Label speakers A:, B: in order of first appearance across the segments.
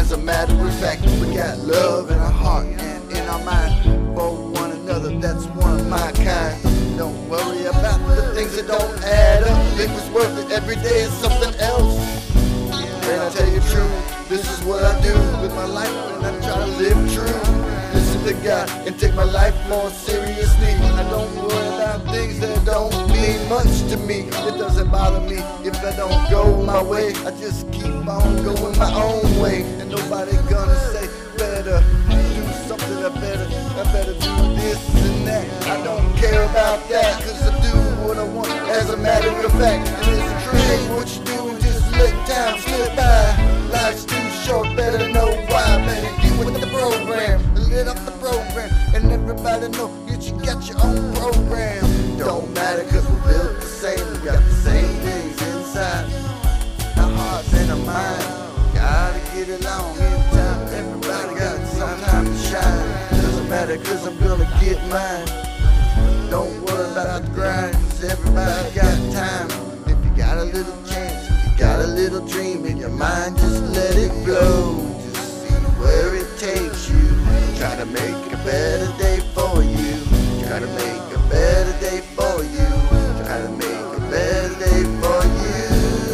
A: As a matter of fact, we got love in our heart and in our mind for one another. That's one of my kind. Don't worry about the things that don't add up. If it's worth it, every day is something else. And I tell you true, this is what I do with my life, and I try to live true. Listen to God and take my life more seriously. I don't worry about things that don't mean much to me. It doesn't bother me if I don't go my way. I just keep on going my own way, and nobody gonna say better do something. I better do this and that. I don't care about that, cause I do what I want as a matter of fact. And it's true, ain't what you do and just let time slip by. Life's too short, better know why. Better get with the program, lit up the program, and everybody know that you got your own program. Don't matter, cause we're built the same. We got the same things inside our hearts and our minds. Gotta get along in time. Everybody got some time to shine. Doesn't matter, cause I'm gonna get mine. Don't worry about the grind, cause everybody got time. If you got a little chance, if you got a little dream in your mind, just let it blow. Just see where it takes you. Try to make a better day for you. Try to make a better day for you. Try to make a better day for you.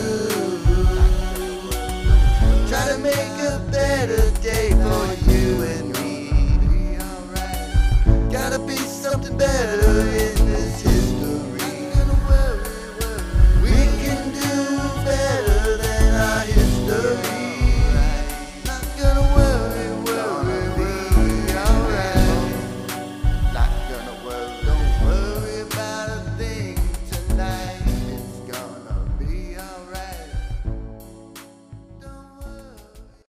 A: Try to make a better day for you and me. Gotta be something better